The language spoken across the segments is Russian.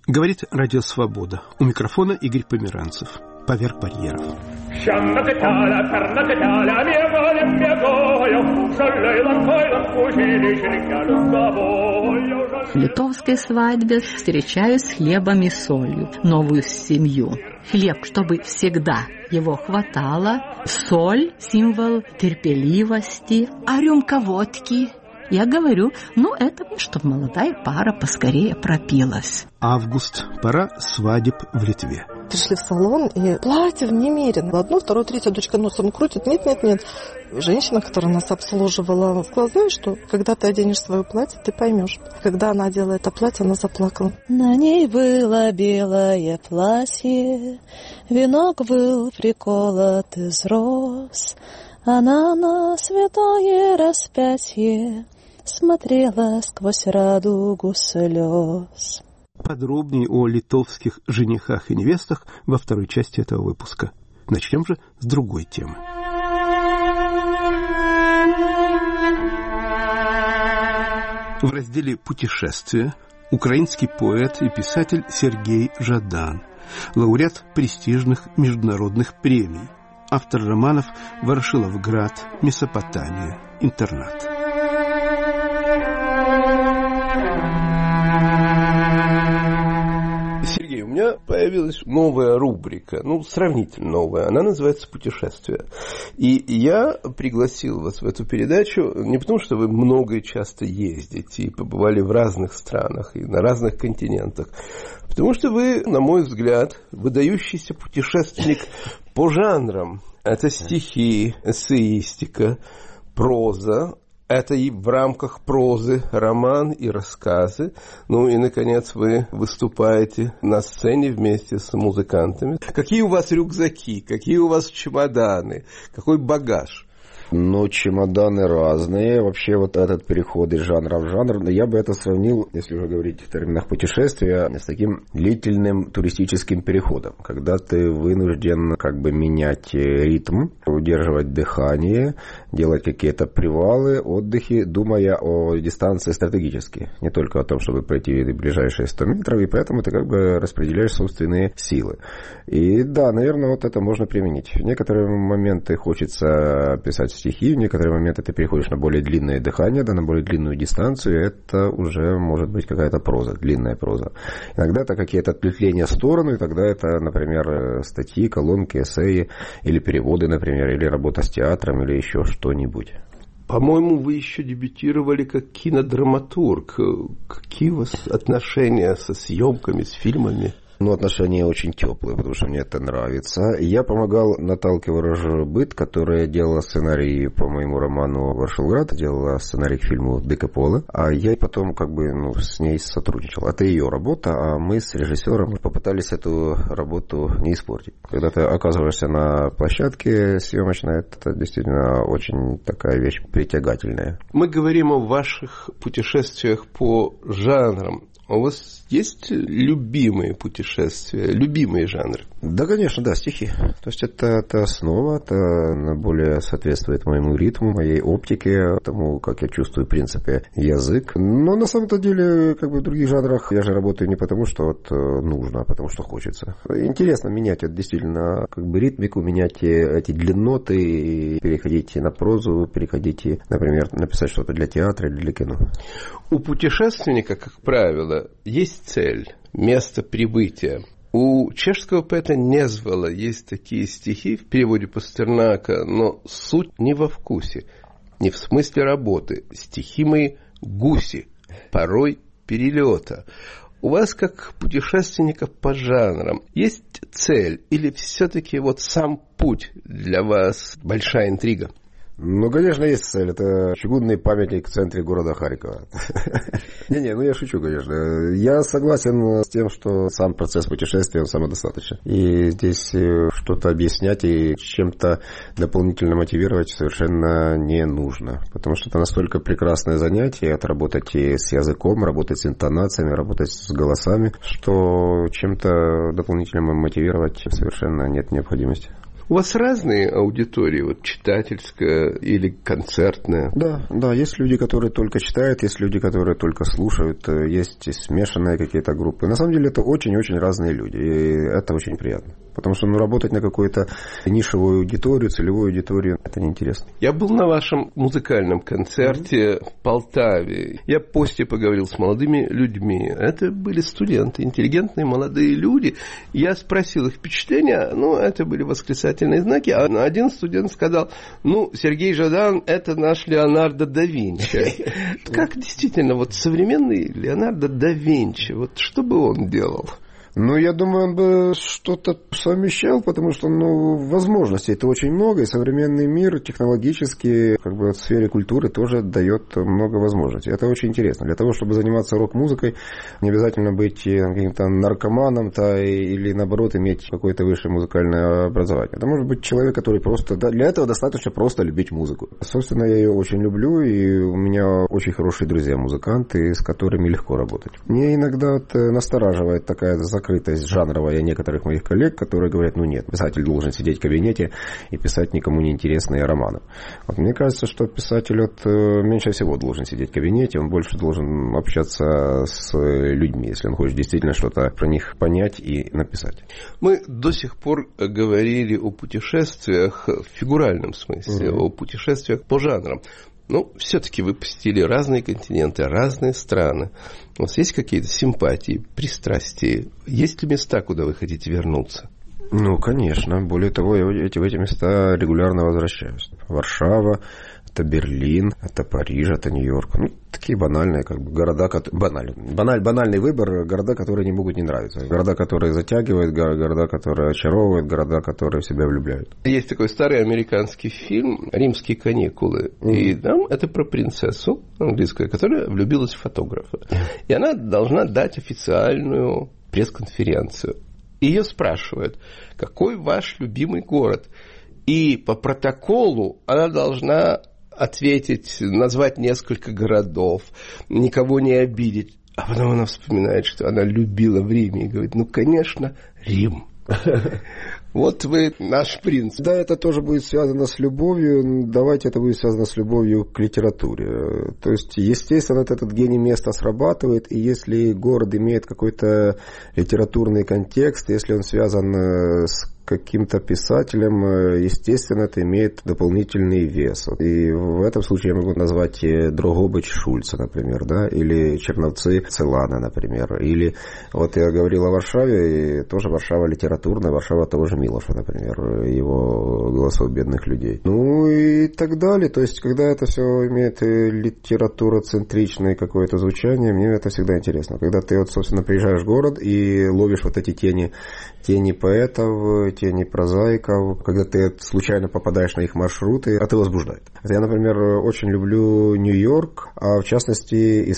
Говорит Радио Свобода. У микрофона Игорь Померанцев. Поверх барьеров. В литовской свадьбе встречаю с хлебом и солью новую семью. Хлеб, чтобы всегда его хватало. Соль – символ терпеливости. А рюмка водки? Я говорю, это чтобы молодая пара поскорее пропилась. Август. Пора свадеб в Литве. Пришли в салон, и платьев немерено. Одну, вторую, третью дочка носом крутит. Нет. Женщина, которая нас обслуживала, сказала, знаешь что, когда ты оденешь свое платье, ты поймешь. Когда она одела это платье, она заплакала. На ней было белое платье, венок был приколот из роз. Она на святое распятие смотрела сквозь радугу слез. Подробнее о литовских женихах и невестах во второй части этого выпуска. Начнем же с другой темы. В разделе «Путешествия» украинский поэт и писатель Сергей Жадан, лауреат престижных международных премий, автор романов «Ворошиловград», «Месопотамия», «Интернат». Сергей, у меня появилась новая рубрика, сравнительно новая, она называется «Путешествия». И я пригласил вас в эту передачу не потому, что вы много и часто ездите и побывали в разных странах и на разных континентах, а потому что вы, на мой взгляд, выдающийся путешественник по жанрам. Это стихи, эссеистика, проза. Это и в рамках прозы роман и рассказы. И, наконец, вы выступаете на сцене вместе с музыкантами. Какие у вас рюкзаки, какие у вас чемоданы, какой багаж? Чемоданы разные. Вообще этот переход из жанра в жанр, я бы это сравнил, если уже говорить в терминах путешествия, с таким длительным туристическим переходом, когда ты вынужден менять ритм, удерживать дыхание, делать какие-то привалы, отдыхи, думая о дистанции стратегически, не только о том, чтобы пройти ближайшие 100 метров, и поэтому ты распределяешь собственные силы. И да, наверное, это можно применить. В некоторые моменты хочется писать стихи, в некоторые моменты ты переходишь на более длинное дыхание, на более длинную дистанцию, это уже может быть какая-то проза, длинная проза. Иногда это какие-то ответвления в сторону, и тогда это, например, статьи, колонки, эссеи, или переводы, например, или работа с театром, или еще что-нибудь. По-моему, вы еще дебютировали как кинодраматург. Какие у вас отношения со съемками, с фильмами? Отношения очень теплые, потому что мне это нравится. Я помогал Наталке Ворожбит, которая делала сценарий по моему роману «Ворошиловград», делала сценарий к фильму «Дикое поле», а я потом с ней сотрудничал. Это ее работа, а мы с режиссером попытались эту работу не испортить. Когда ты оказываешься на площадке съемочной, это действительно очень такая вещь притягательная. Мы говорим о ваших путешествиях по жанрам. У вас есть любимые путешествия, любимые жанры? Да, конечно, да, стихи. То есть это основа, это более соответствует моему ритму, моей оптике, тому, как я чувствую, в принципе, язык. Но на самом-то деле, в других жанрах я же работаю не потому, что нужно, а потому, что хочется. Интересно менять действительно ритмику, менять эти длинноты, и переходить на прозу, переходить, например, написать что-то для театра или для кино. У путешественника, как правило, есть цель, место прибытия. У чешского поэта Незвала есть такие стихи в переводе Пастернака, но суть не во вкусе, не в смысле работы. Стихи мои гуси, порой перелета. У вас, как путешественника по жанрам, есть цель или все-таки сам путь для вас большая интрига? Конечно, есть цель. Это чугунный памятник в центре города Харькова. Я шучу, конечно. Я согласен с тем, что сам процесс путешествия, он самодостаточен. И здесь что-то объяснять и чем-то дополнительно мотивировать совершенно не нужно. Потому что это настолько прекрасное занятие, отработать с языком, работать с интонациями, работать с голосами, что чем-то дополнительно мотивировать совершенно нет необходимости. У вас разные аудитории, вот читательская или концертная? Да, есть люди, которые только читают, есть люди, которые только слушают, есть смешанные какие-то группы. На самом деле это очень-очень разные люди, и это очень приятно. Потому что работать на какую-то нишевую аудиторию, целевую аудиторию, это неинтересно. Я был на вашем музыкальном концерте в Полтаве. Я после поговорил с молодыми людьми. Это были студенты, интеллигентные молодые люди. Я спросил их впечатления. Это были восклицательные знаки. А один студент сказал, Сергей Жадан – это наш Леонардо да Винчи. Как действительно, вот современный Леонардо да Винчи, вот что бы он делал? Я думаю, он бы что-то совмещал, потому что, возможностей-то очень много, и современный мир технологически, в сфере культуры тоже дает много возможностей. Это очень интересно. Для того, чтобы заниматься рок-музыкой, не обязательно быть каким-то наркоманом или, наоборот, иметь какое-то высшее музыкальное образование. Это может быть человек, который просто... Для этого достаточно просто любить музыку. Собственно, я ее очень люблю, и у меня очень хорошие друзья-музыканты, с которыми легко работать. Мне иногда настораживает такая закрытость жанровая некоторых моих коллег, которые говорят, нет, писатель должен сидеть в кабинете и писать никому неинтересные романы. Мне кажется, что писатель меньше всего должен сидеть в кабинете, он больше должен общаться с людьми, если он хочет действительно что-то про них понять и написать. Мы до сих пор говорили о путешествиях в фигуральном смысле, о путешествиях по жанрам. Все-таки вы посетили разные континенты, разные страны. У вас есть какие-то симпатии, пристрастия? Есть ли места, куда вы хотите вернуться? Конечно. Более того, я в эти места регулярно возвращаюсь. Варшава, это Берлин, это Париж, это Нью-Йорк. Такие банальные города, банальный выбор, города, которые не могут не нравиться. Города, которые затягивают, города, которые очаровывают, города, которые в себя влюбляют. Есть такой старый американский фильм «Римские каникулы». И там это про принцессу английскую, которая влюбилась в фотографа. И она должна дать официальную пресс-конференцию. Ее спрашивают, какой ваш любимый город? И по протоколу она должна ответить, назвать несколько городов, никого не обидеть. А потом она вспоминает, что она любила в Риме. И говорит, конечно, Рим. Вот вы наш принц. Да, это тоже будет связано с любовью. Давайте это будет связано с любовью к литературе. То есть, естественно, этот гений места срабатывает. И если город имеет какой-то литературный контекст, если он связан с каким-то писателем, естественно, это имеет дополнительный вес. И в этом случае я могу назвать Дрогобыч Шульца, например, или Черновцы Целана, например. Или вот я говорил о Варшаве, и тоже Варшава литературная, Варшава того же Милоша, например, его «Голосов бедных людей». И так далее. То есть, когда это все имеет литературоцентричное какое-то звучание, мне это всегда интересно. Когда ты, собственно, приезжаешь в город и ловишь вот эти тени поэтов, тени прозаиков, когда ты случайно попадаешь на их маршруты, это возбуждает. Я, например, очень люблю Нью-Йорк, а в частности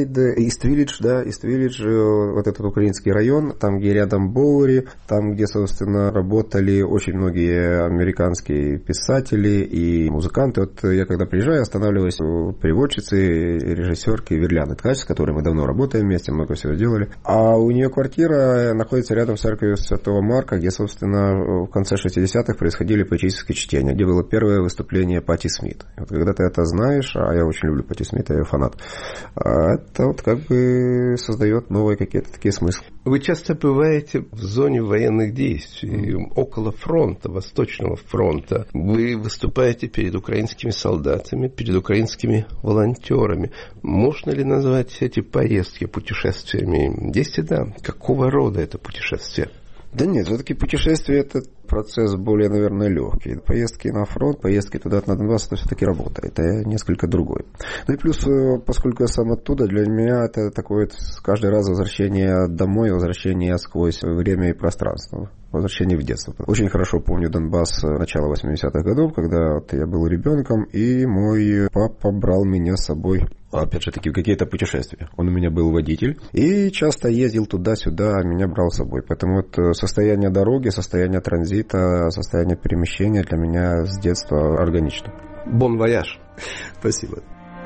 Ист-Виллидж, вот этот украинский район, там, где рядом Боуэри, там, где, собственно, работали очень многие американские писатели и музыканты. Вот я, когда приезжаю, останавливаюсь у переводчицы, режиссерки Верляны Ткач, с которой мы давно работаем вместе, много всего делали. А у нее квартира находится рядом с церковью Святого Марка, где, собственно, в конце 60-х происходили поэтические чтения, где было первое выступление Патти Смит. Вот когда ты это знаешь, а я очень люблю Патти Смит, я ее фанат, это вот создает новые какие-то такие смыслы. Вы часто бываете в зоне военных действий, около фронта, Восточного фронта. Вы выступаете перед украинскими солдатами, перед украинскими волонтерами. Можно ли назвать эти поездки путешествиями? Если да, какого рода это путешествие? Да нет, все-таки путешествие – это процесс более, наверное, легкий. Поездки на фронт, поездки туда на Донбасс – это все-таки работа. Это несколько другой. И плюс, поскольку я сам оттуда, для меня это такое каждый раз возвращение домой, возвращение сквозь время и пространство. Возвращение в детство. Очень хорошо помню Донбасс начала 80-х годов, когда я был ребенком, и мой папа брал меня с собой, опять же таки, в какие-то путешествия. Он у меня был водитель, и часто ездил туда-сюда, а меня брал с собой. Поэтому состояние дороги, состояние транзита, состояние перемещения для меня с детства органично. Бон вояж. Спасибо.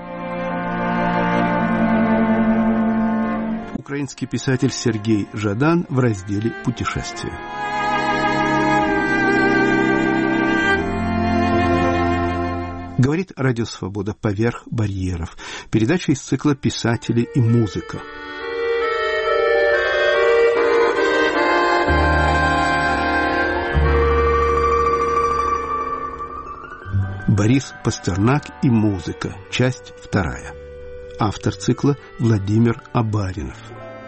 Украинский писатель Сергей Жадан в разделе «Путешествия». Говорит Радио Свобода «Поверх барьеров». Передача из цикла «Писатели и музыка». Борис Пастернак и музыка. Часть 2. Автор цикла Владимир Абаринов.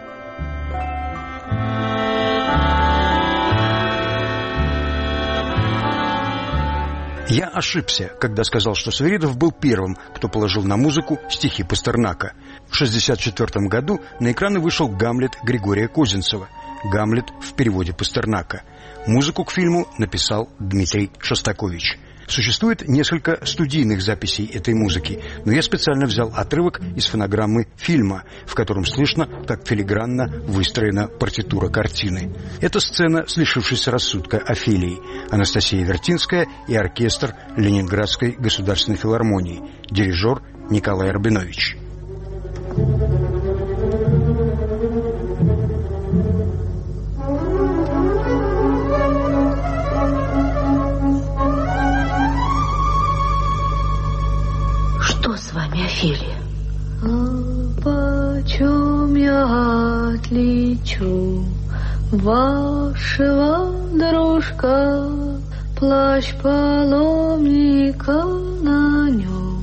Я ошибся, когда сказал, что Свиридов был первым, кто положил на музыку стихи Пастернака. В 1964 году на экраны вышел «Гамлет» Григория Козинцева. «Гамлет» в переводе Пастернака. Музыку к фильму написал Дмитрий Шостакович. Существует несколько студийных записей этой музыки, но я специально взял отрывок из фонограммы фильма, в котором слышно, как филигранно выстроена партитура картины. Это сцена с лишившейся рассудка Офелией, Анастасия Вертинская и оркестр Ленинградской государственной филармонии, дирижер Николай Рабинович. Офелия. А почем я отличу вашего, дружка, плащ паломника на нем,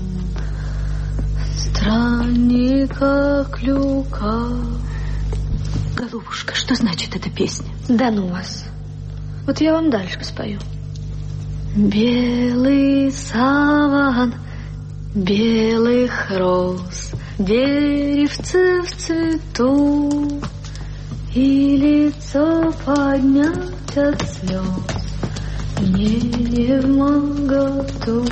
странника Клюка? Голубушка, что значит эта песня? Да ну вас. Вот я вам дальше спою. Белый саван белых роз, деревце в цвету, и лицо поднять от слез мне не в моготу.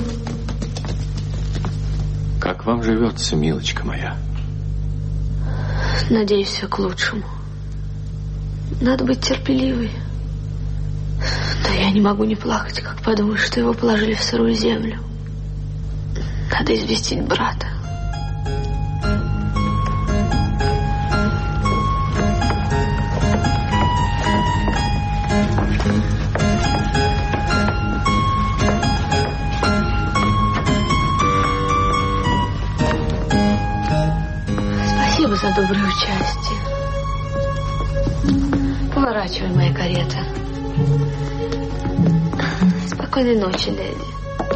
Как вам живется, милочка моя? Надеюсь, все к лучшему. Надо быть терпеливой. Но я не могу не плакать, как подумаю, что его положили в сырую землю. Надо известить брата. Спасибо за доброе участие. Поворачивай, моя карета. Спокойной ночи, леди.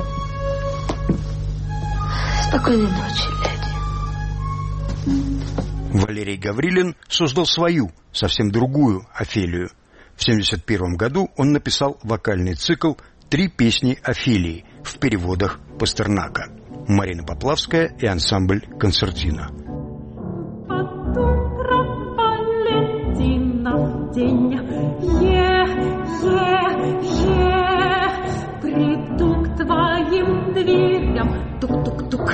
Спокойной ночи, леди. Валерий Гаврилин создал свою, совсем другую Офелию. В 1971 году он написал вокальный цикл «Три песни Офелии» в переводах Пастернака. Марина Поплавская и ансамбль «Концертина». От утра Валентина в день приду к твоим дверям, тук-тук-тук,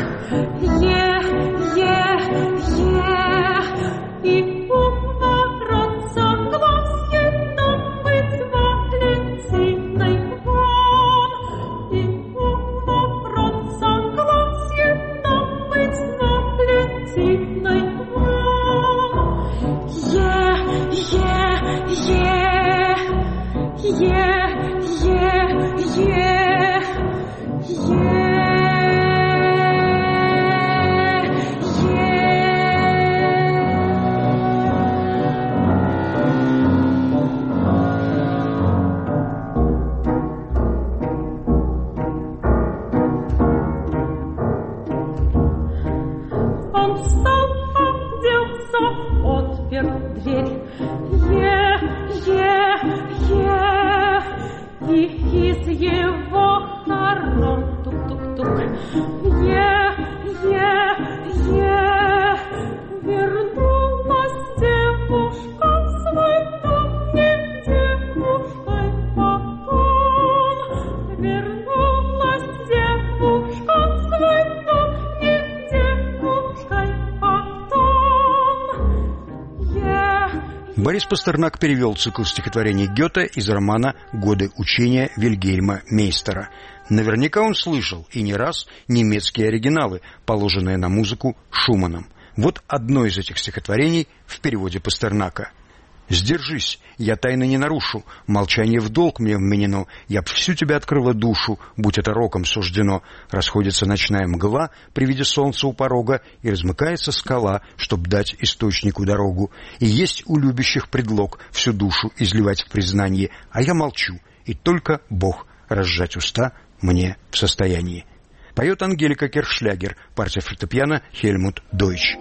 и у ворот согласен быть Валентиной вам, и у ворот согласен быть Валентиной вам. Он встал, оделся, отпер дверь. И из его норов тук-тук-тук. Вернулась девушка в свой дом, не девушкой потом. Вернулась девушка в свой дом, не девушкой потом. Борис Пастернак перевел цикл стихотворений Гёте из романа «Годы учения» Вильгельма Мейстера. Наверняка он слышал и не раз немецкие оригиналы, положенные на музыку Шуманом. Вот одно из этих стихотворений в переводе Пастернака. Сдержись, я тайны не нарушу, молчание в долг мне вменено, я б всю тебя открыла душу, будь это роком суждено. Расходится ночная мгла при виде солнца у порога, и размыкается скала, чтоб дать источнику дорогу. И есть у любящих предлог всю душу изливать в признание, а я молчу, и только Бог разжать уста мне в состоянии. Поет Ангелика Кирхшлягер, партия фортепиано Хельмут Дойч.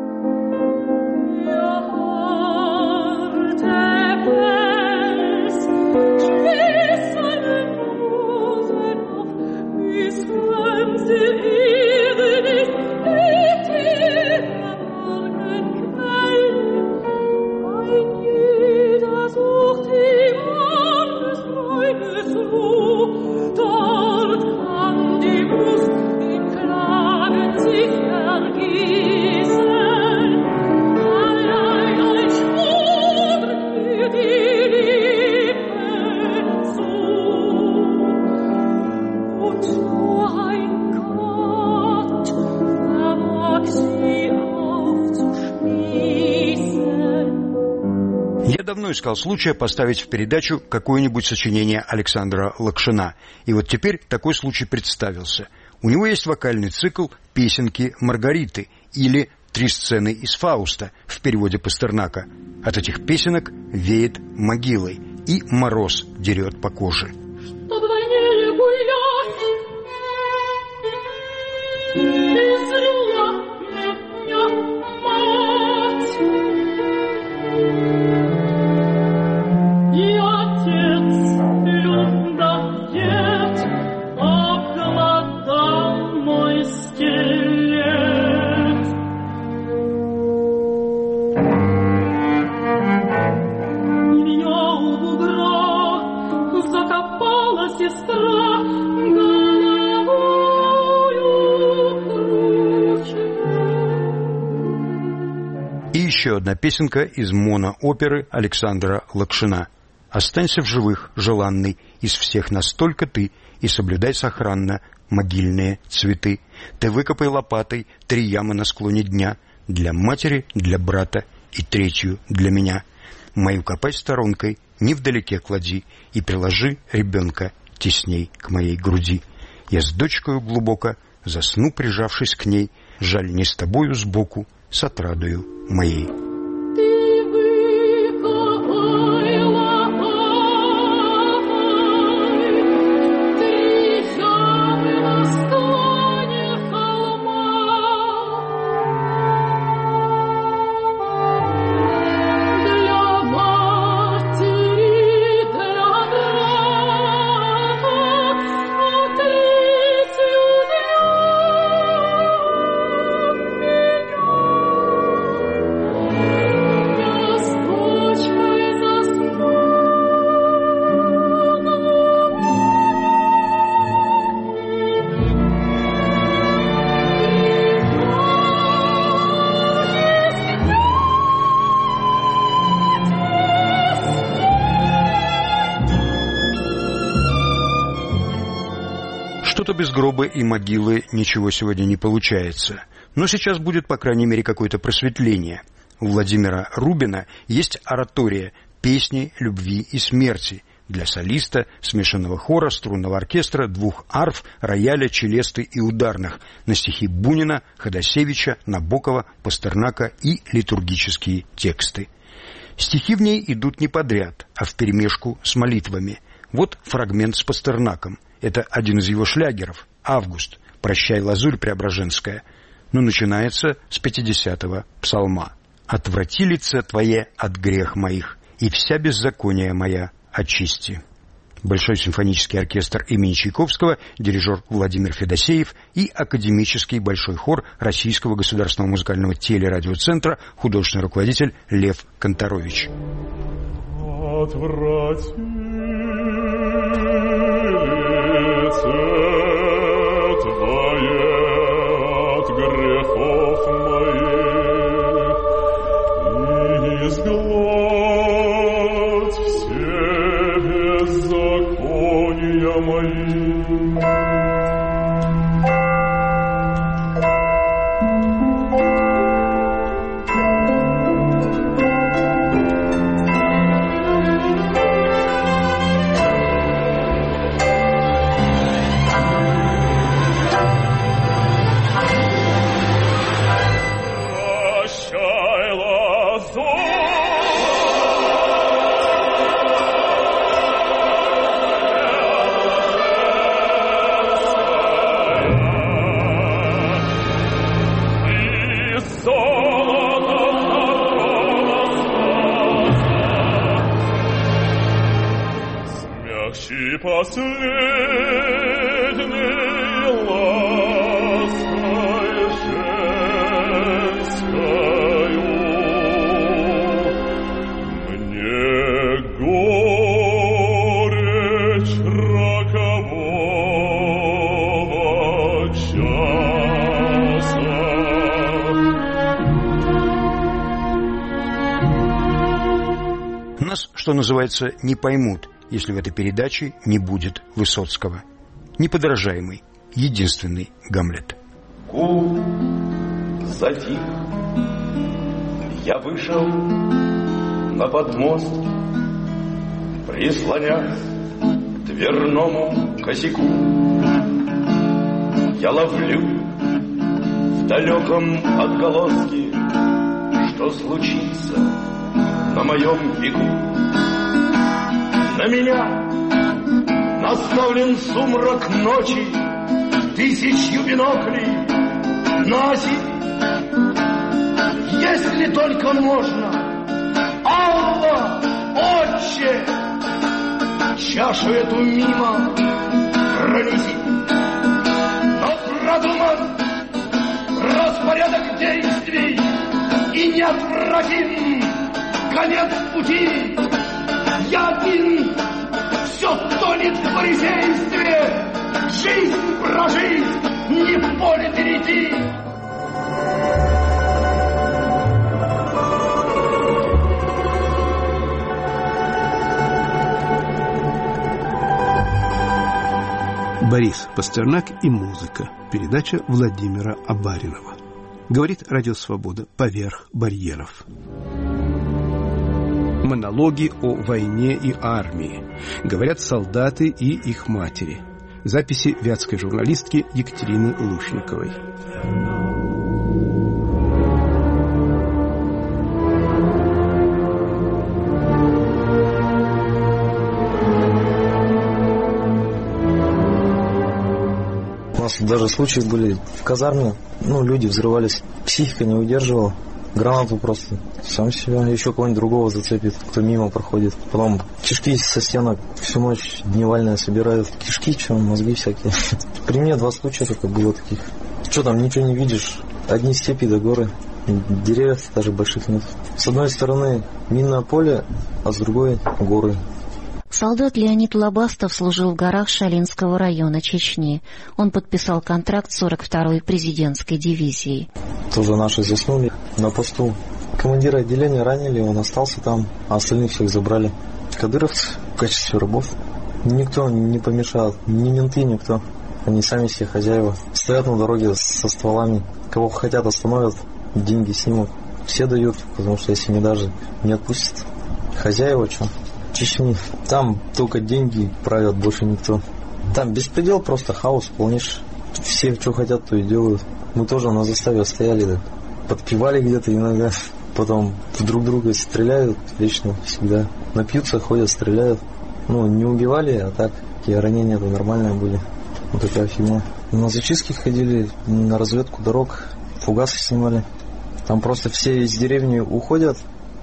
Давно искал случая поставить в передачу какое-нибудь сочинение Александра Лакшина. И вот теперь такой случай представился. У него есть вокальный цикл «Песенки Маргариты» или «Три сцены из Фауста» в переводе Пастернака. От этих песенок веет могилой, и мороз дерет по коже. Еще одна песенка из монооперы Александра Лакшина. «Останься в живых, желанный, из всех настолько ты, и соблюдай сохранно могильные цветы. Ты выкопай лопатой 3 ямы на склоне дня, для матери, для брата и 3 для меня. Мою копай сторонкой, невдалеке клади, и приложи ребенка тесней к моей груди. Я с дочкою глубоко засну, прижавшись к ней, жаль, не с тобою сбоку, с отрадою моей». Без гроба и могилы ничего сегодня не получается. Но сейчас будет, по крайней мере, какое-то просветление. У Владимира Рубина есть оратория «Песни любви и смерти» для солиста, смешанного хора, струнного оркестра, 2 арф, рояля, челесты и ударных на стихи Бунина, Ходосевича, Набокова, Пастернака и литургические тексты. Стихи в ней идут не подряд, а вперемешку с молитвами. Вот фрагмент с Пастернаком. Это один из его шлягеров «Август», «Прощай, лазурь преображенская». Но начинается с 50-го псалма. «Отврати лице твое от грех моих, и вся беззакония моя очисти». Большой симфонический оркестр имени Чайковского, дирижер Владимир Федосеев и академический большой хор Российского государственного музыкального телерадиоцентра, художественный руководитель Лев Конторович. Отврати лице твое от грехов моих, и изгладь все беззакония мои. И последней лаской женскою мне горечь рокового часа. Нас, что называется, не поймут, если в этой передаче не будет Высоцкого. Неподражаемый, единственный Гамлет. Гул затих. Я вышел на подмост, прислонясь к дверному косяку. Я ловлю в далеком отголоске, что случится на моем веку. На меня наставлен сумрак ночи, тысячью биноклей на оси. Если только можно, Алла, Отче, чашу эту мимо пронеси. Но продуман распорядок действий и неотвратим конец пути. Я один, все тонет в фарисействе, жизнь прожить, не в поле перейти. Борис Пастернак и музыка. Передача Владимира Абаринова. Говорит Радио Свобода. Поверх барьеров. Монологи о войне и армии. Говорят солдаты и их матери. Записи вятской журналистки Екатерины Лушниковой. У нас даже случаи были в казарме, люди взрывались, психика не удерживала. Гранату просто сам себя, еще кого-нибудь другого зацепит, кто мимо проходит. Потом кишки со стенок всю ночь дневальные собирают. Кишки, мозги всякие. При мне 2 случая только было таких. Что там, ничего не видишь. Одни степи до горы. Деревьев даже больших нет. С одной стороны минное поле, а с другой горы. Солдат Леонид Лобастов служил в горах Шалинского района Чечни. Он подписал контракт с 42-й президентской дивизией. Тоже наши заснули на посту. Командира отделения ранили, он остался там, а остальных всех забрали. Кадыровцы в качестве рабов. Никто не помешает, ни менты, никто. Они сами все хозяева. Стоят на дороге со стволами. Кого хотят остановят, деньги снимут. Все дают, потому что если не даже не отпустят. Хозяева, что? Чечни. Там только деньги правят, больше никто. Там беспредел, просто хаос полнейший. Все, что хотят, то и делают. Мы тоже на заставе стояли, да. Подпевали где-то иногда. Потом друг друга стреляют вечно, всегда. Напьются, ходят, стреляют. Не убивали, а так, такие ранения-то нормальные были. Вот такая фигня. На зачистки ходили, на разведку дорог, фугасы снимали. Там просто все из деревни уходят.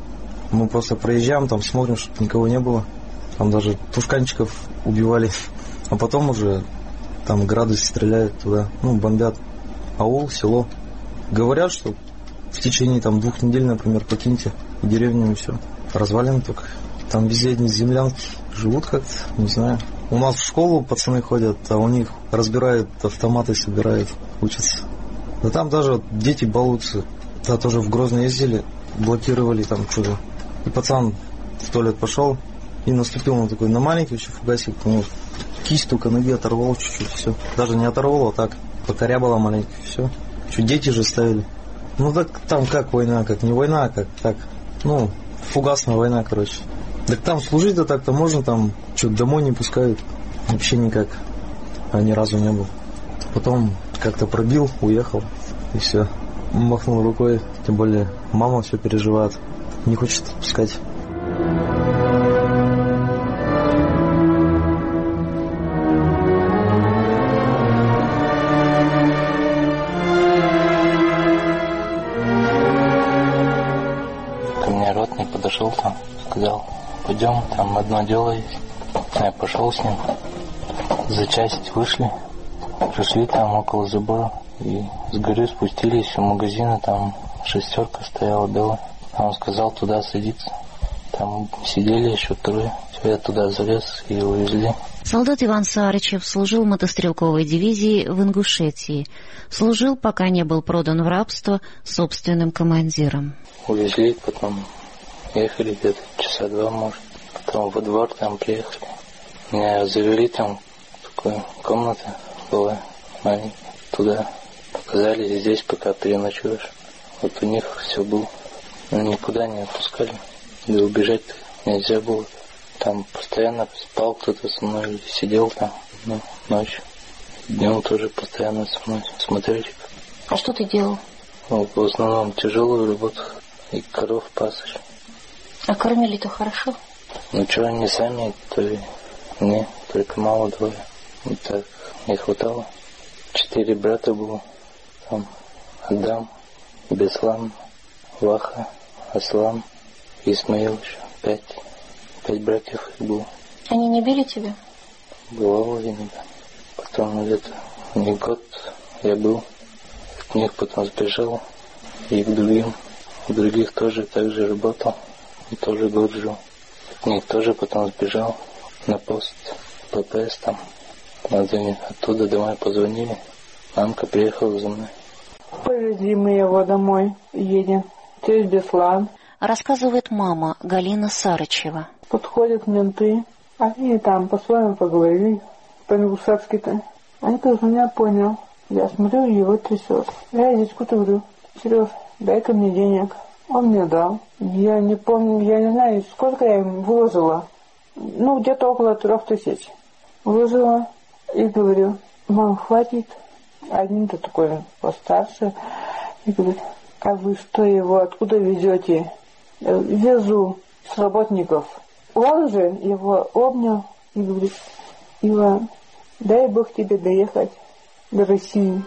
Мы просто проезжаем, там смотрим, чтобы никого не было. Там даже тушканчиков убивали. А потом уже там грады стреляют туда, бомбят. Аул, село. Говорят, что в течение 2 недель, например, покиньте деревню и все. Развалины только. Там везде одни землянки живут как-то, не знаю. У нас в школу пацаны ходят, а у них разбирают автоматы, собирают, учатся. Да там даже дети балуются. Да тоже в Грозно ездили, блокировали там что-то. И пацан в туалет пошел и наступил на маленький еще фугасик. Кисть только ноги оторвал чуть-чуть, все. Даже не оторвал, а так покорябала маленький, все. Что, дети же ставили. Так там как война, как не война, как так. Фугасная война, короче. Так там служить-то так-то можно, там что-то домой не пускают. Вообще никак. Ни разу не был. Потом как-то пробил, уехал, и все. Махнул рукой, тем более мама все переживает. Не хочет отпускать. Ко мне ротный подошел там, сказал, пойдем, там одно дело есть. Я пошел с ним, За часть вышли, пришли там около забора и с горы спустились у магазина, там 6 стояла белая. А он сказал туда садиться. Там сидели еще 3. Я туда залез и увезли. Солдат Иван Сарычев служил в мотострелковой дивизии в Ингушетии. Служил, пока не был продан в рабство собственным командиром. Увезли, потом ехали где-то часа 2, может. Потом во двор там приехали. Меня завели, там такая комната была маленькая. Туда показали, здесь пока переночуешь. Вот у них все было. Но никуда не отпускали. Да убежать нельзя было. Там постоянно спал кто-то со мной, сидел там, ночью. Днем тоже постоянно со мной смотрели. А что ты делал? Ну, в основном тяжелую работу. И коров пасешь. А кормили-то хорошо? Ну что, они сами, то и мне, только мало 2. Вот так не хватало. 4 брата было. Там Адам, Беслан, Ваха, Аслан, Исмаил еще. 5 братьев было. Они не били тебя? Бывало иногда. Потом где-то не год я был. От них потом сбежал. И к другим. У других тоже так же работал. И тоже год жил. От них тоже потом сбежал на пост ППС там. Оттуда домой позвонили. Мамка приехала за мной. Повезли мы его домой. Едем. Через Беслан. Рассказывает мама Галина Сарычева. Подходят менты. Они там по-своему поговорили. По-ингушетски-то. Они тоже меня понял. Я смотрю, его трясет. Я дядьку говорю: Сереж, дай-ка мне денег. Он мне дал. Я не помню, я не знаю, сколько я им выложила. Ну, где-то около 3000. Выложила и говорю: мам, хватит. Один-то такой постарше. И говорит: а вы что, его откуда везете? Везу с работников. Он же его обнял и говорит: Иван, дай Бог тебе доехать до России.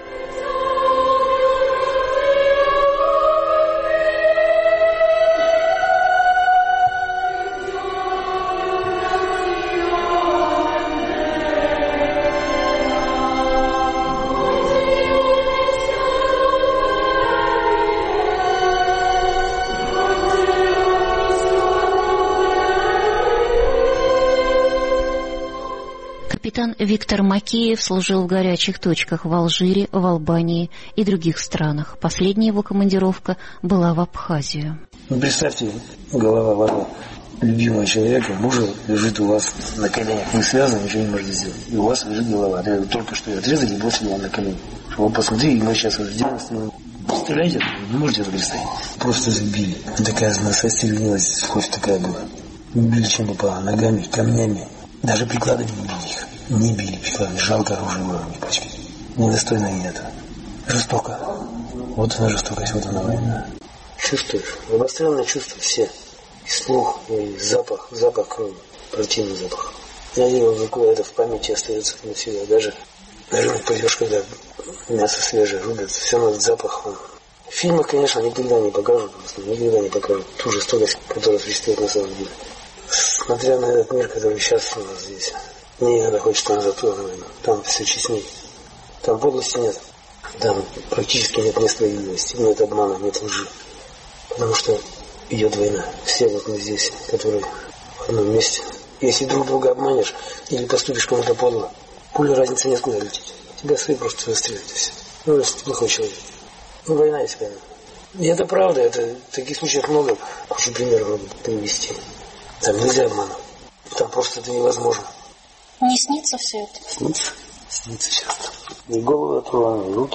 Капитан Виктор Макеев служил в горячих точках в Алжире, в Албании и других странах. Последняя его командировка была в Абхазию. Ну, представьте, голова вашего любимого человека, мужа, лежит у вас на коленях. Не связан, ничего не можете сделать. И у вас лежит голова. Только что ее отрезали и бросили вам на колени. Вы посмотрите, мы сейчас вот сделаем. Представляете? Не можете это представить. Просто забили. Такая насостервенелась, кость такая была. Били чем попало, ногами, камнями. Даже прикладами не били их. Не били прикладами. Жалко оружие было, не пачкать. Недостойно и этого. Жестоко. Вот она жестокость, вот она война. Чувствуешь? Обостренные чувства все. И слух, и запах. Запах крови. Противный запах. Я видел, какое это в памяти остается навсегда. Даже пойдешь, когда мясо свежее рубят, все равно этот запах. В фильмах, конечно, никогда не покажут. Никогда не покажут ту жестокость, которая существует на самом деле. Смотря на этот мир, который сейчас у нас здесь, мне иногда хочется назад туда войну. Там все честнее. Там подлости нет. Там практически нет несправедливости, нет обмана, нет лжи. Потому что идет война. Все вот мы здесь, которые в одном месте. Если друг друга обманешь или поступишь кому-то подло, пуля разницы нет, куда лететь. Тебя свои просто выстрелят и все. Ну, если ты плохой человек. Ну, война есть война. И это правда, это таких случаев много. Хочу пример привести. Там нельзя обмануть. Там просто это невозможно. Не снится все это? Снится. Снится часто. И голову отрываю, и руки,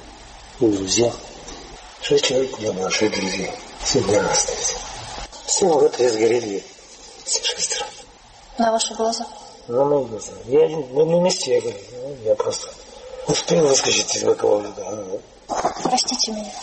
и друзья. 6 человек у меня было, 6 друзей. 7 дней остались. Все в этой сгорели. Все 6. На ваши глаза? На мои глаза. Я на одном месте я говорю. Я просто успел выскочить из бокового люка. Простите меня.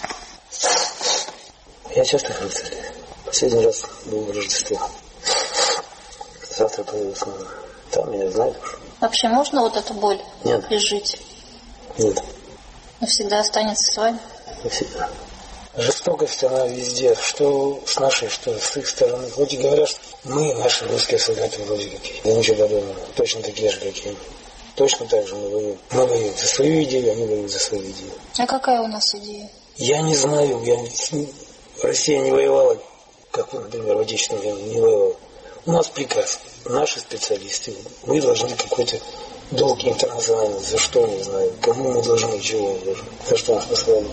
Я часто хранитель. Последний раз был в Рождество. Завтра поеду снова. Там меня знают уже. Вообще можно вот эту боль Нет. изжить? Нет. Навсегда останется с вами? Навсегда. Жестокость она везде, что с нашей, что с их стороны. Хоть и говорят, что мы, наши русские солдаты, вроде какие. Да ничего подобного. Точно такие же, как и они. Точно так же мы воюем. Мы воюем за свою идею, они воюют за свою идею. А какая у нас идея? Я не знаю. Россия не воевала, как, например, в Отечественной войне не воевала. У нас приказ. Наши специалисты. Мы должны какой-то долг интернациональный. За что, не знаю. Кому мы должны, чего мы должны. За что нас послали.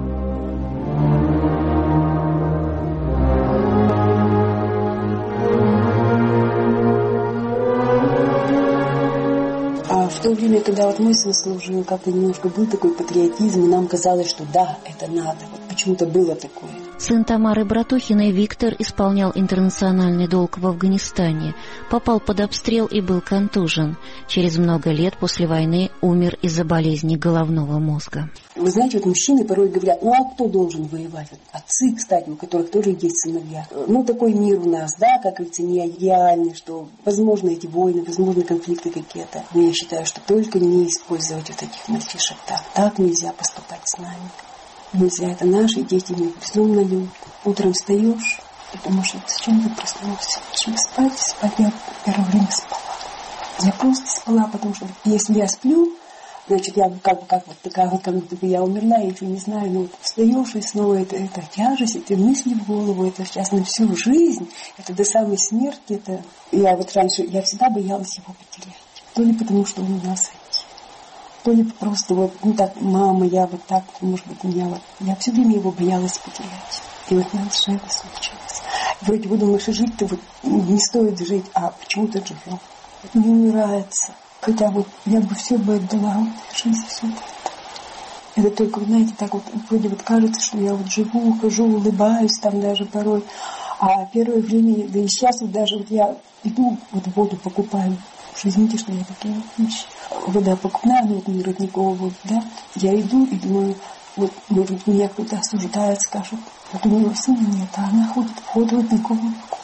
В то время, когда вот мой сын служил, как-то немножко был такой патриотизм, и нам казалось, что да, это надо. Вот почему-то было такое. Сын Тамары Братухиной Виктор исполнял интернациональный долг в Афганистане, попал под обстрел и был контужен. Через много лет после войны умер из-за болезни головного мозга. Вы знаете, вот мужчины порой говорят, ну а кто должен воевать? Вот отцы, кстати, у которых тоже есть сыновья. Ну такой мир у нас, да, как говорится, не идеальный, что возможно эти войны, возможно конфликты какие-то. Но я считаю, что только не использовать вот этих мальчишек так. Так нельзя поступать с нами. Нельзя, это наши дети, их безумно любят. Утром встаешь, потому что зачем ты проснулся? Чтобы спать я первое время спала. Я просто спала, потому что если я сплю, значит, я как будто бы я умерла, я ничего не знаю, но вот встаешь, и снова это тяжесть, эти мысли в голову, это сейчас на всю жизнь, это до самой смерти, это... Я вот раньше, я всегда боялась его потерять. То ли потому, что он у нас то ли просто вот, ну так, мама, я вот так, может быть, меня вот... Я все время его боялась потерять. И вот нас же это случилось. Вроде бы думаешь, и жить-то вот не стоит жить, а почему-то живем. Не умирается. Хотя вот я бы все бы отдала, жизнь все это. Это только, знаете, так вот вроде вот кажется, что я вот живу, хожу, улыбаюсь там даже порой. А первое время, да и сейчас вот даже вот я иду, вот воду покупаю. Уж извините, что я такие вещи. Вода покупная, ну вот не родниковая вода, да. Я иду и думаю, вот может меня кто-то осуждает, скажет, вот у нее сына нет, а она ходит в воду родниковую покупает.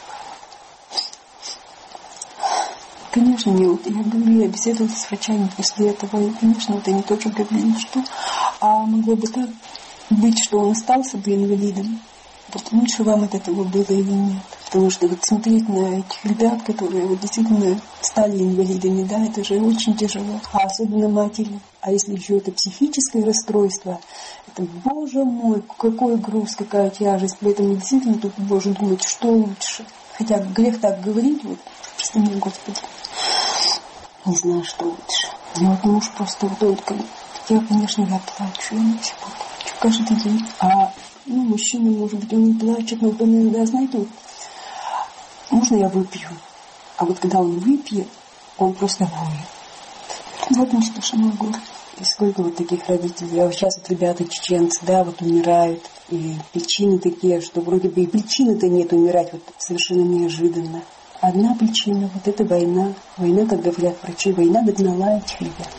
Конечно, я говорю, я беседовала с врачами после этого, и, конечно, вот они тоже говорили, что могло бы так быть, что он остался бы инвалидом. Вот лучше вам от этого было или нет. Потому что вот смотреть на этих ребят, которые вот действительно стали инвалидами, да, это же очень тяжело. А особенно матери. А если еще это психическое расстройство, это, боже мой, какой груз, какая тяжесть. Поэтому действительно тут можно думать, что лучше. Хотя грех так говорить, вот, прости меня, Господи, не знаю, что лучше. Мне вот муж просто вот только... Я, конечно, я плачу, я не всегда плачу каждый день. Мужчина, может быть, он не плачет, но он иногда, знаете, вот, можно я выпью? А вот когда он выпьет, он просто воет. Вот он что ж могу. И сколько вот таких родителей. А вот сейчас вот ребята чеченцы, да, вот умирают. И причины такие, что вроде бы и причины-то нет умирать вот совершенно неожиданно. Одна причина, вот это война. Война, как говорят врачи, война догнала этих ребят.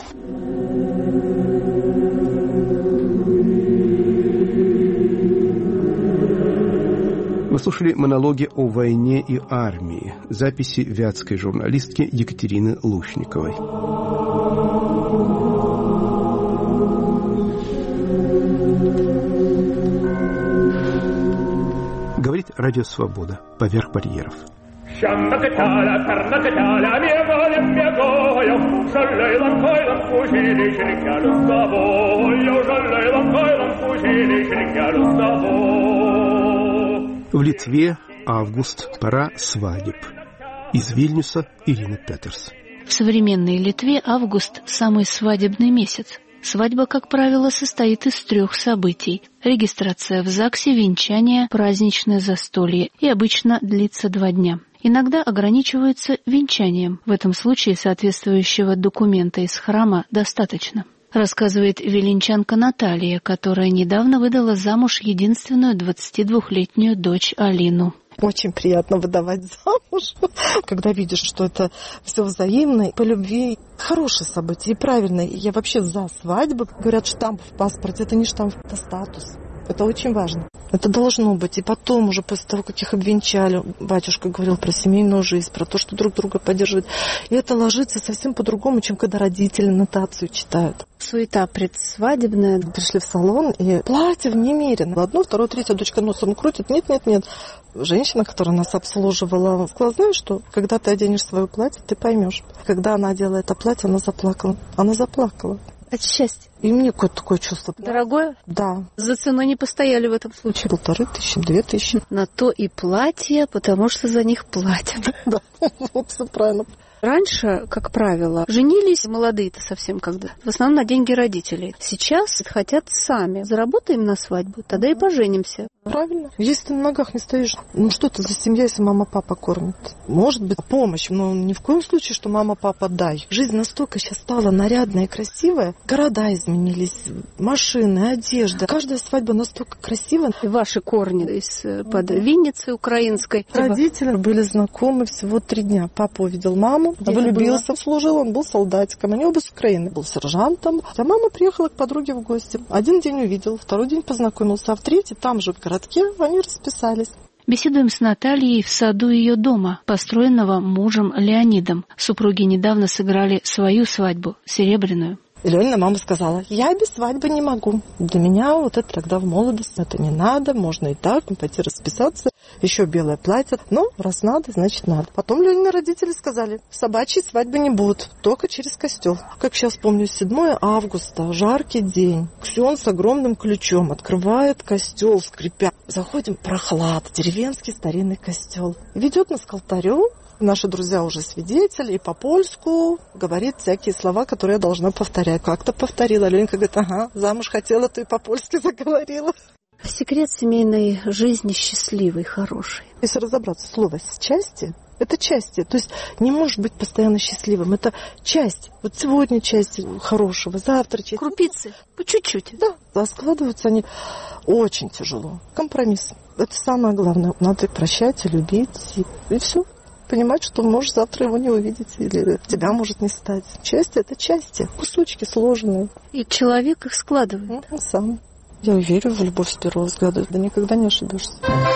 Вы слушали монологи о войне и армии, записи вятской журналистки Екатерины Лушниковой. Говорит Радио Свобода. Поверх барьеров. В Литве август, пора свадеб. Из Вильнюса Ирина Петерс. В современной Литве август – самый свадебный месяц. Свадьба, как правило, состоит из 3 событий. Регистрация в ЗАГСе, венчание, праздничное застолье и обычно длится 2 дня. Иногда ограничиваются венчанием. В этом случае соответствующего документа из храма достаточно. Рассказывает виленчанка Наталья, которая недавно выдала замуж единственную 22-летнюю дочь Алину. Очень приятно выдавать замуж, когда видишь, что это все взаимно, по любви. Хорошее событие и правильно. Я вообще за свадьбу. Говорят, штамп в паспорте – это не штамп, это статус. Это очень важно. Это должно быть. И потом уже после того, как их обвенчали, батюшка говорил про семейную жизнь, про то, что друг друга поддерживают. И это ложится совсем по-другому, чем когда родители нотацию читают. Суета предсвадебная. Пришли в салон, и платьев немерено. Одну, вторую, третью дочка носом крутит. Нет. Женщина, которая нас обслуживала, сказала, знаешь что, когда ты оденешь свое платье, ты поймешь. Когда она одела это платье, она заплакала. От счастья. И мне какое-то такое чувство. Дорогое? Да. За ценой не постояли в этом случае? 1500, 2000. На то и платье, потому что за них платят. Да, вот все правильно. Раньше, как правило, женились молодые-то совсем когда. В основном на деньги родителей. Сейчас хотят сами. Заработаем на свадьбу, тогда и поженимся. Правильно. Если ты на ногах не стоишь, что это за семья, если мама-папа кормит? Может быть, помощь, но ни в коем случае, что мама-папа дай. Жизнь настолько сейчас стала нарядная и красивая. Города изменились, машины, одежда. Каждая свадьба настолько красивая. И ваши корни из-под Винницы украинской. Родители были знакомы всего 3 дня. Папа увидел маму, влюбился, служил, он был солдатиком. Они оба с Украины, был сержантом. А мама приехала к подруге в гости. 1 день увидел, 2 день познакомился, а в 3-й там же в городке они расписались. Беседуем с Натальей в саду ее дома, построенного мужем Леонидом. Супруги недавно сыграли свою свадьбу, серебряную. И Ленина мама сказала, я без свадьбы не могу. Для меня вот это тогда в молодости, это не надо, можно и так, пойти расписаться, еще белое платье. Но раз надо, значит надо. Потом Ленины родители сказали, собачьей свадьбы не будет, только через костел. Как сейчас помню, 7 августа, жаркий день. Ксен с огромным ключом открывает костел, скрипя. Заходим, прохлада, деревенский старинный костел. Ведет нас к алтарю. Наши друзья уже свидетели, и по-польску говорит всякие слова, которые я должна повторять. Как-то повторила. Ленька говорит, ага, замуж хотела, то и по-польски заговорила. Секрет семейной жизни счастливый, хороший. Если разобраться, слово «счастье» — это части. То есть не может быть постоянно счастливым. Это часть. Вот сегодня часть хорошего, завтра часть. Крупицы, по чуть-чуть. Да, а складываются они очень тяжело. Компромисс. Это самое главное. Надо прощать, и любить, и все. Понимать, что можешь завтра его не увидеть, или тебя может не стать. Части — это части, кусочки сложные. И человек их складывает. Сам. Я верю в любовь с первого взгляда, да никогда не ошибешься.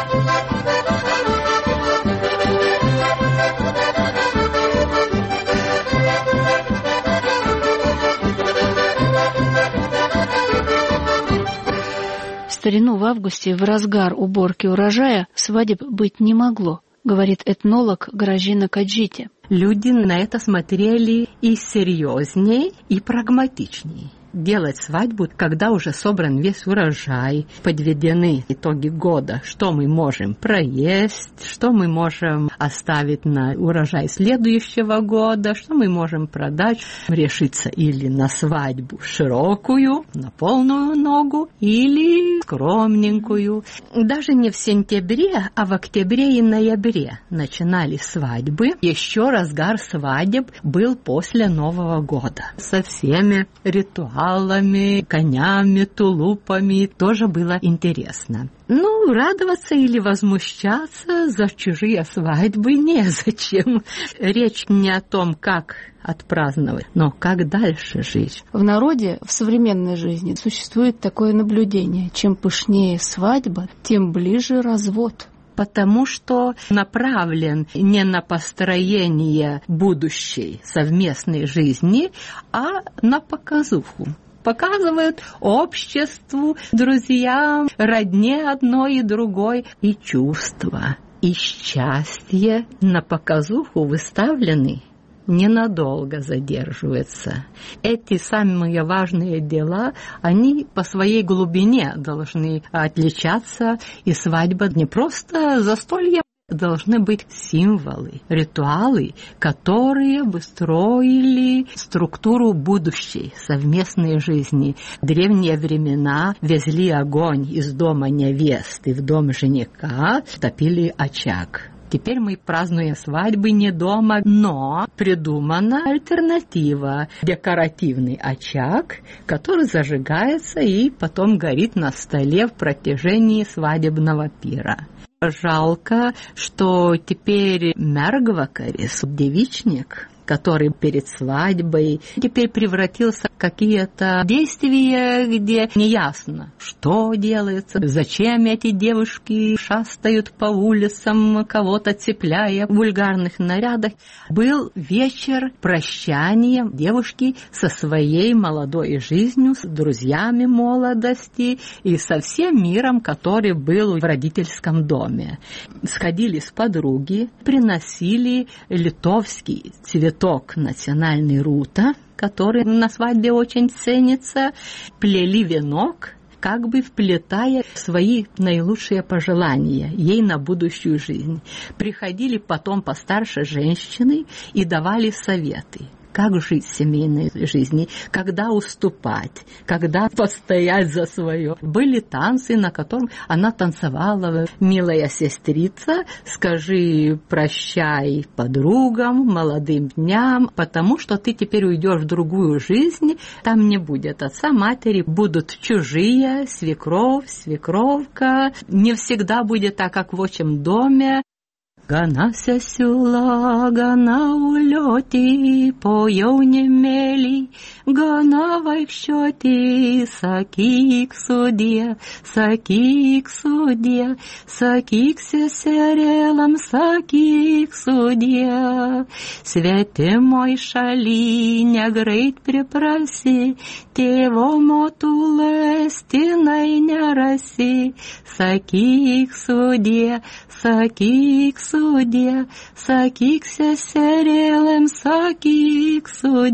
В старину в августе, в разгар уборки урожая, свадеб быть не могло, говорит этнолог Гражина Каджити. Люди на это смотрели и серьезнее, и прагматичнее. Делать свадьбу, когда уже собран весь урожай, подведены итоги года, что мы можем проесть, что мы можем оставить на урожай следующего года, что мы можем продать, решиться или на свадьбу широкую, на полную ногу, или скромненькую. Даже не в сентябре, а в октябре и ноябре начинали свадьбы. Еще разгар свадеб был после Нового года. Со всеми ритуалами, конями, тулупами, тоже было интересно. Радоваться или возмущаться за чужие свадьбы незачем. Речь не о том, как отпраздновать, но как дальше жить. В народе, в современной жизни существует такое наблюдение. Чем пышнее свадьба, тем ближе развод. Потому что направлен не на построение будущей совместной жизни, а на показуху. Показывают обществу, друзьям, родне одной и другой. И чувства, и счастье на показуху выставлены, ненадолго задерживаются. Эти самые важные дела, они по своей глубине должны отличаться, и свадьба не просто застолье. Должны быть символы, ритуалы, которые бы строили структуру будущей совместной жизни. В древние времена везли огонь из дома невесты в дом жениха, топили очаг. Теперь мы празднуем свадьбы не дома, но придумана альтернатива. Декоративный очаг, который зажигается и потом горит на столе в протяжении свадебного пира. Жалко, что теперь мергвакарис, девичник, который перед свадьбой теперь превратился какие-то действия, где неясно, что делается, зачем эти девушки шастают по улицам, кого-то цепляя в вульгарных нарядах. Был вечер прощания девушки со своей молодой жизнью, с друзьями молодости и со всем миром, который был в родительском доме. Сходились подруги, приносили литовский цветок национальный рута, который на свадьбе очень ценится, плели венок, как бы вплетая свои наилучшие пожелания ей на будущую жизнь. Приходили потом постарше женщины и давали советы. Как жить в семейной жизни, когда уступать, когда постоять за свое. Были танцы, на котором она танцевала: «Милая сестрица, скажи прощай подругам, молодым дням, потому что ты теперь уйдешь в другую жизнь, там не будет отца, матери, будут чужие, свекровь, свекровка, не всегда будет так, как в отчим доме». Гана сесюла, гана улети, поёвне мели, гана вайкшоти, сакик судья, сакик судья, сакик сесерелам, сакик судья. Свете мой шали, не грейт препроси, тево мотулес, тинай не раси, сакик судья, сакик судья, сакик сесерелем, сакик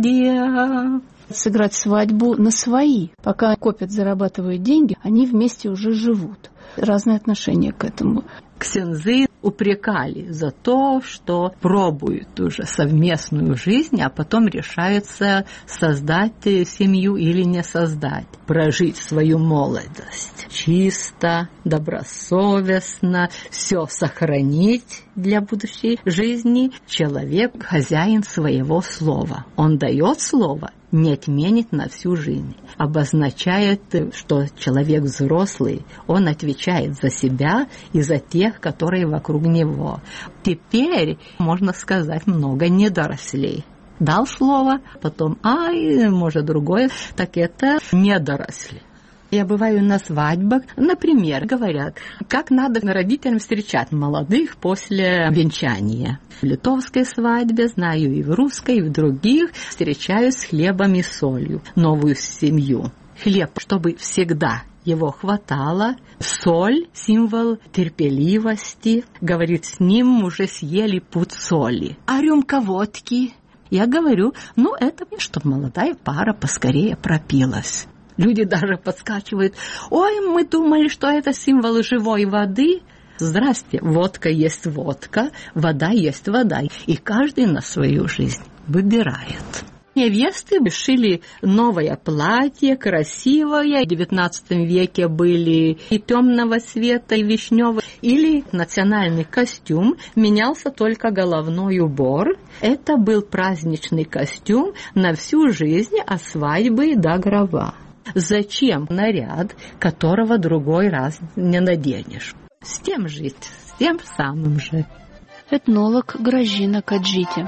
судья. Сыграть свадьбу на свои. Пока копят, зарабатывают деньги, они вместе уже живут. Разные отношения к этому. Ксензы упрекали за то, что пробуют уже совместную жизнь, а потом решаются создать семью или не создать, прожить свою молодость чисто, добросовестно, все сохранить для будущей жизни. Человек хозяин своего слова. Он дает слово, не отменит на всю жизнь. Обозначает, что человек взрослый, он отвечает за себя и за тех, которые вокруг него. Теперь, можно сказать, много недорослей. Дал слово, потом, может, другое, так это недоросли. Я бываю на свадьбах, например, говорят, как надо родителям встречать молодых после венчания. В литовской свадьбе, знаю, и в русской, и в других, встречаю с хлебом и солью новую семью. Хлеб, чтобы всегда его хватало. Соль – символ терпеливости. Говорит, с ним уже съели пуд соли. А рюмка водки? Я говорю, это чтобы молодая пара поскорее пропилась. Люди даже подскакивают. Ой, мы думали, что это символ живой воды. Здрасте, водка есть водка, вода есть вода. И каждый на свою жизнь выбирает. Невесты шили новое платье, красивое. В XIX веке были и темного цвета, и вишневого. Или национальный костюм, менялся только головной убор. Это был праздничный костюм на всю жизнь, от свадьбы до гроба. Зачем наряд, которого другой раз не наденешь? С тем жить, с тем самым же. Этнолог Гражина Каджити.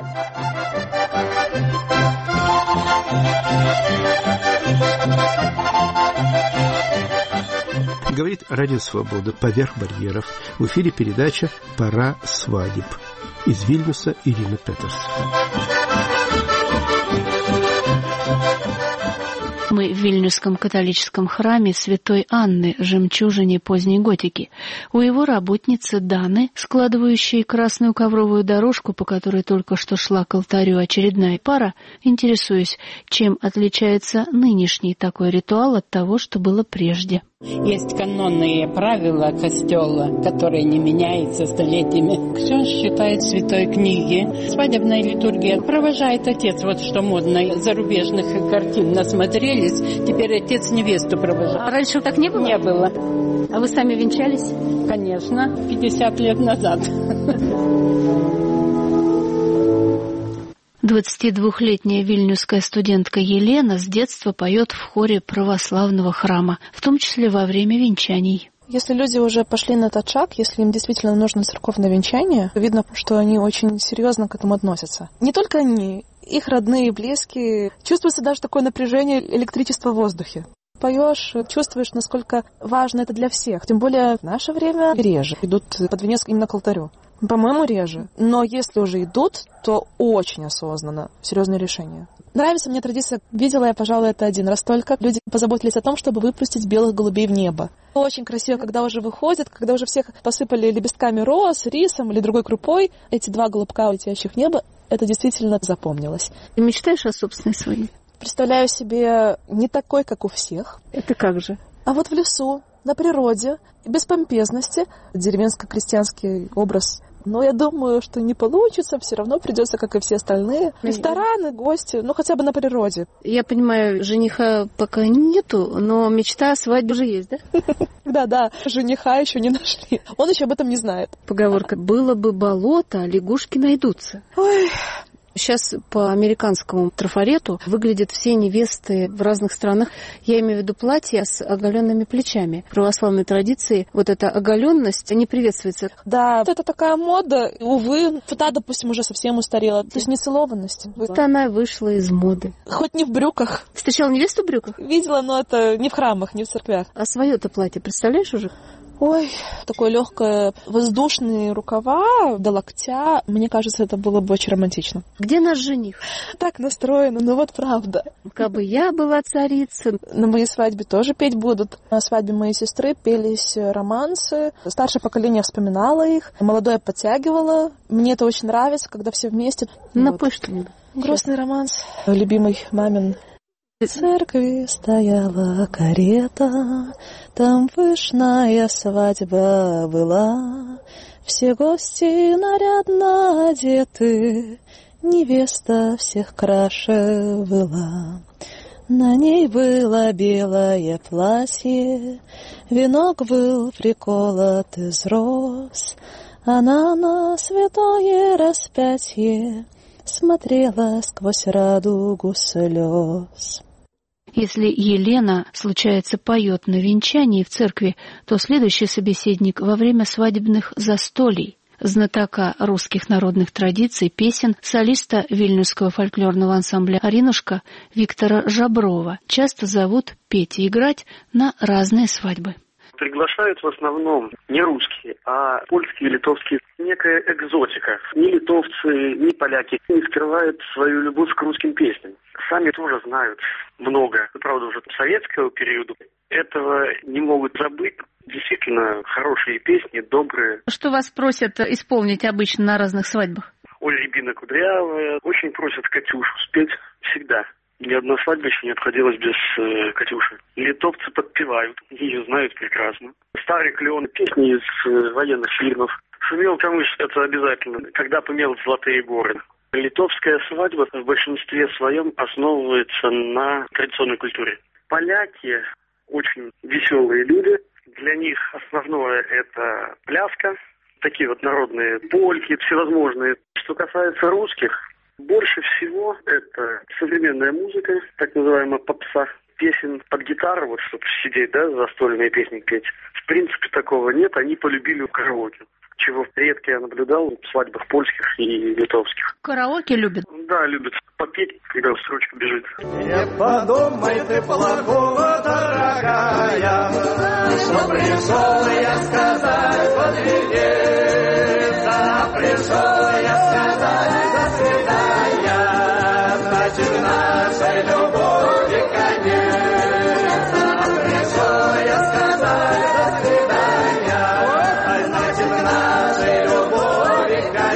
Говорит Радио Свобода «Поверх барьеров». В эфире передача «Пора свадеб». Из Вильнюса Ирина Петерс. Мы в Вильнюсском католическом храме Святой Анны, жемчужине поздней готики. У его работницы Даны, складывающей красную ковровую дорожку, по которой только что шла к алтарю очередная пара, интересуюсь, чем отличается нынешний такой ритуал от того, что было прежде. Есть канонные правила костела, которые не меняются столетиями. Ксенж читает святой книги. Свадебная литургия провожает отец, вот что модно. Зарубежных картин насмотрелись. Теперь отец невесту провожает. А раньше так не было? Не было. А вы сами венчались? Конечно, 50 лет назад. 22-летняя вильнюсская студентка Елена с детства поет в хоре православного храма, в том числе во время венчаний. Если люди уже пошли на этот шаг, если им действительно нужно церковное венчание, видно, что они очень серьезно к этому относятся. Не только они, их родные и близкие. Чувствуется даже такое напряжение электричества в воздухе. Поешь, чувствуешь, насколько важно это для всех. Тем более в наше время реже идут под венец именно к алтарю. По-моему, реже. Но если уже идут, то очень осознанно. Серьезное решение. Нравится мне традиция. Видела я, пожалуй, это один раз только. Люди позаботились о том, чтобы выпустить белых голубей в небо. Очень красиво, когда уже выходят, когда уже всех посыпали лепестками роз, рисом или другой крупой. Эти два голубка, летящих в небо, это действительно запомнилось. Ты мечтаешь о собственной свадьбе? Представляю себе не такой, как у всех. Это как же? А вот в лесу, на природе, без помпезности, деревенско-крестьянский образ. Но я думаю, что не получится, все равно придется, как и все остальные. Рестораны, гости, хотя бы на природе. Я понимаю, жениха пока нету, но мечта о свадьбе уже есть, да? Да, жениха еще не нашли. Он еще об этом не знает. Поговорка: было бы болото, а лягушки найдутся. Ой... Сейчас по американскому трафарету выглядят все невесты в разных странах. Я имею в виду платья с оголенными плечами. В православной традиции вот эта оголенность не приветствуется. Да, это такая мода. Увы, та, допустим, уже совсем устарела. То есть нецелованность. Вот она вышла из моды. Хоть не в брюках. Встречала невесту в брюках? Видела, но это не в храмах, не в церквях. А свое-то платье представляешь уже? Ой, такое легкое, воздушные рукава до локтя. Мне кажется, это было бы очень романтично. Где наш жених? Так настроено, вот правда. Кабы я была царицей. На моей свадьбе тоже петь будут. На свадьбе моей сестры пелись романсы. Старшее поколение вспоминало их, молодое подтягивало. Мне это очень нравится, когда все вместе. Напой что-нибудь. Грустный романс. Любимый мамин. В церкви стояла карета, там пышная свадьба была. Все гости нарядно одеты, невеста всех краше была. На ней было белое платье, венок был приколот из роз. Она на святое распятие смотрела сквозь радугу слез. Если Елена, случается, поет на венчании в церкви, то следующий собеседник во время свадебных застолий. Знатока русских народных традиций, песен, солиста Вильнюсского фольклорного ансамбля «Аринушка» Виктора Жаброва часто зовут петь и играть на разные свадьбы. Приглашают в основном не русские, а польские и литовские. Некая экзотика. Ни литовцы, ни поляки не скрывают свою любовь к русским песням. Сами тоже знают много. Правда, уже советского периода. Этого не могут забыть. Действительно, хорошие песни, добрые. Что вас просят исполнить обычно на разных свадьбах? Ой, рябина кудрявая. Очень просят Катюшу спеть всегда. Ни одна свадьба еще не обходилась без Катюши. Литовцы подпевают, ее знают прекрасно. Старый клен, песни из военных фильмов. Шумел камыш — это обязательно. Когда помел золотые горы. Литовская свадьба в большинстве своем основывается на традиционной культуре. Поляки очень веселые люди. Для них основное — это пляска. Такие вот народные польки всевозможные. Что касается русских, больше всего это современная музыка, так называемая попса, песен под гитару, вот чтобы сидеть, да, застольные песни петь. В принципе, такого нет, они полюбили караоке, чего редко я наблюдал в свадьбах польских и литовских. Караоке любят? Да, любят попеть, когда строчка бежит. Не подумай ты плохого, дорогая, что пришел я сказать подведется, пришел я сказать до свидания, значит нашей любови конец. Пришел я сказать до свидания, значит нашей любови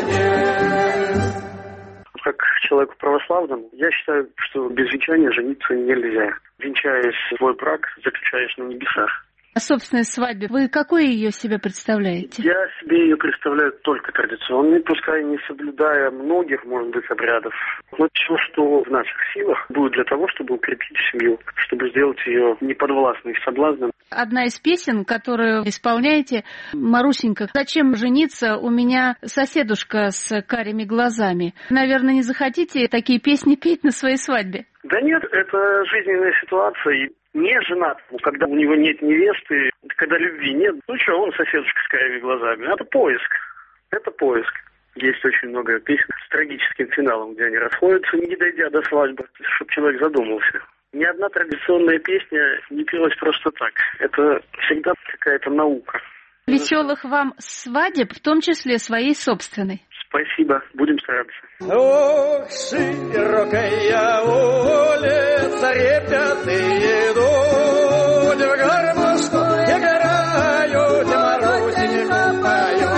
конец. Как человеку православному, я считаю, что без венчания жениться нельзя. Венчаясь свой брак, заключаешь на небесах. О собственной свадьбе вы какой ее себе представляете? Я себе ее представляю только традиционной, пускай не соблюдая многих, может быть, обрядов. Но все, что в наших силах, будет для того, чтобы укрепить семью, чтобы сделать ее неподвластной соблазнам. Одна из песен, которую исполняете, Марусенька, зачем жениться, у меня соседушка с карими глазами. Наверное, не захотите такие песни петь на своей свадьбе? Да нет, это жизненная ситуация. И Не женатому, когда у него нет невесты, когда любви нет. Ну что, он соседушка с карими глазами. Это поиск. Это поиск. Есть очень много песен с трагическим финалом, где они расходятся, не дойдя до свадьбы, чтобы человек задумался. Ни одна традиционная песня не пелась просто так. Это всегда какая-то наука. Веселых вам свадеб, в том числе своей собственной. Спасибо, будем стараться. Ох, широкая улица, ребята идут в гармошку, играют, морозинку поют.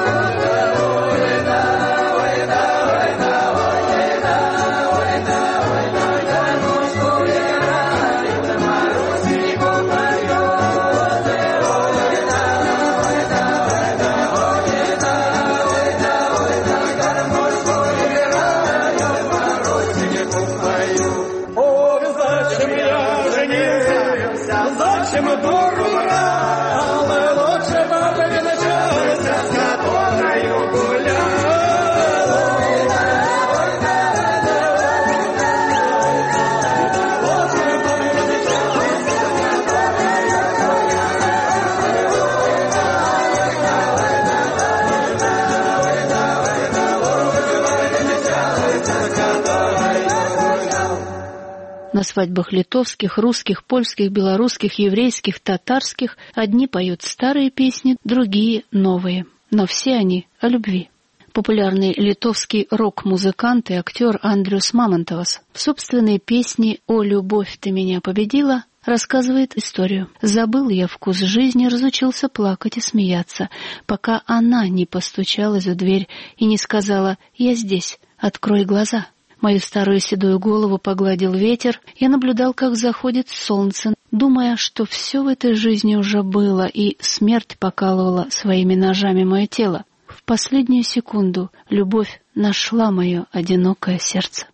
На свадьбах литовских, русских, польских, белорусских, еврейских, татарских одни поют старые песни, другие — новые. Но все они о любви. Популярный литовский рок-музыкант и актер Andrius Mamontovas в собственной песне «О, любовь, ты меня победила» рассказывает историю. «Забыл я вкус жизни, разучился плакать и смеяться, пока она не постучалась в дверь и не сказала: «Я здесь, открой глаза». Мою старую седую голову погладил ветер, я наблюдал, как заходит солнце, думая, что все в этой жизни уже было, и смерть покалывала своими ножами мое тело. В последнюю секунду любовь нашла мое одинокое сердце.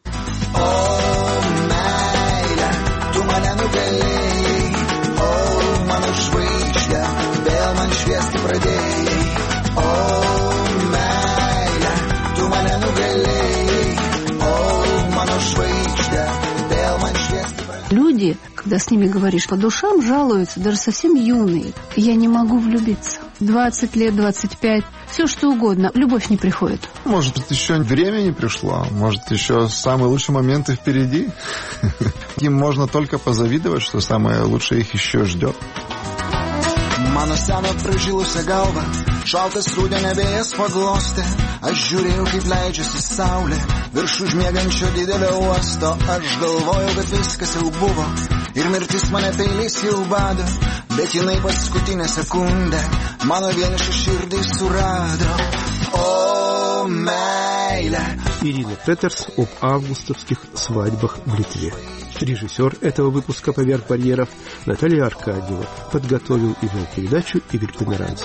Люди, когда с ними говоришь по душам, жалуются, даже совсем юные. Я не могу влюбиться. 20 лет, 25, все что угодно. Любовь не приходит. Может быть, еще время не пришло. Может, еще самые лучшие моменты впереди. Им можно только позавидовать, что самое лучшее их еще ждет. Mano seno pražilusią galvą, šaltas rudenio vėjas paglostė, aš žiūrėjau, kaip leidžiasi saulė, virš užmiegančio didelio uosto, aš galvojau, kad viskas jau buvo, ir mirtis mane peiliais jau bado, bet jinai paskutinę sekundę, mano vienišą širdį surado. O, meilė. Ирина Петерс об августовских свадьбах в Литве. Режиссер этого выпуска «Поверх барьеров» Наталья Аркадьева. Подготовил и вел передачу Игорь Померанцев.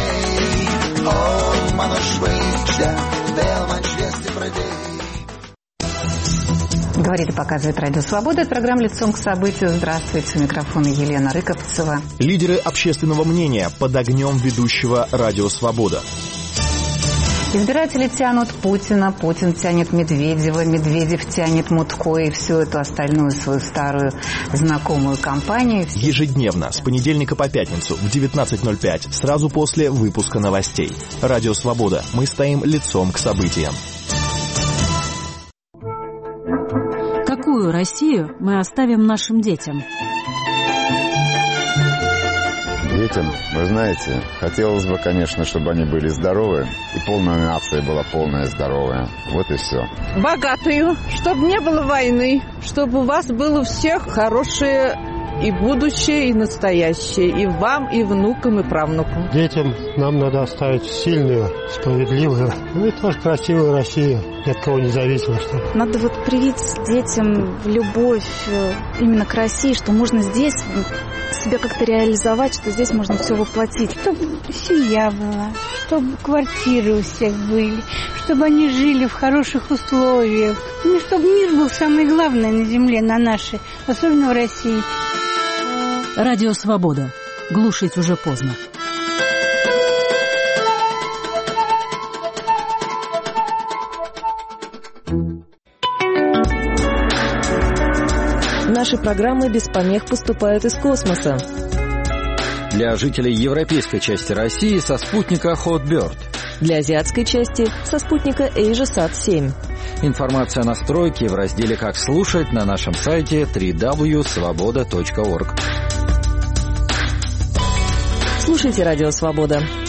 Говорит и показывает Радио Свобода. Это программа «Лицом к событию». Здравствуйте. У микрофона Елена Рыковцева. Лидеры общественного мнения под огнем ведущего Радио Свобода. Избиратели тянут Путина, Путин тянет Медведева, Медведев тянет Мутко и всю эту остальную свою старую знакомую компанию. Ежедневно, с понедельника по пятницу в 19:05, сразу после выпуска новостей. Радио Свобода. Мы стоим лицом к событиям. Какую Россию мы оставим нашим детям? Детям, вы знаете, хотелось бы, конечно, чтобы они были здоровы, и полная нация была полная здоровая. Вот и все. Богатую, чтобы не было войны, чтобы у вас было у всех хорошее и будущее, и настоящее, и вам, и внукам, и правнукам. Детям нам надо оставить сильную, справедливую, и тоже красивую Россию, ни от кого не зависимо. Надо вот привить детям любовь именно к России, что можно здесь себя как-то реализовать, что здесь можно все воплотить. Чтобы семья была, чтобы квартиры у всех были, чтобы они жили в хороших условиях. Ну, чтобы мир был самое главное на земле, на нашей, особенно в России. Радио Свобода. Глушить уже поздно. наши программы без помех поступают из космоса. Для жителей европейской части России со спутника Hotbird. Для азиатской части со спутника AsiaSat-7. Информация о настройке в разделе «Как слушать» на нашем сайте www.svoboda.org. Слушайте «Радио Свобода».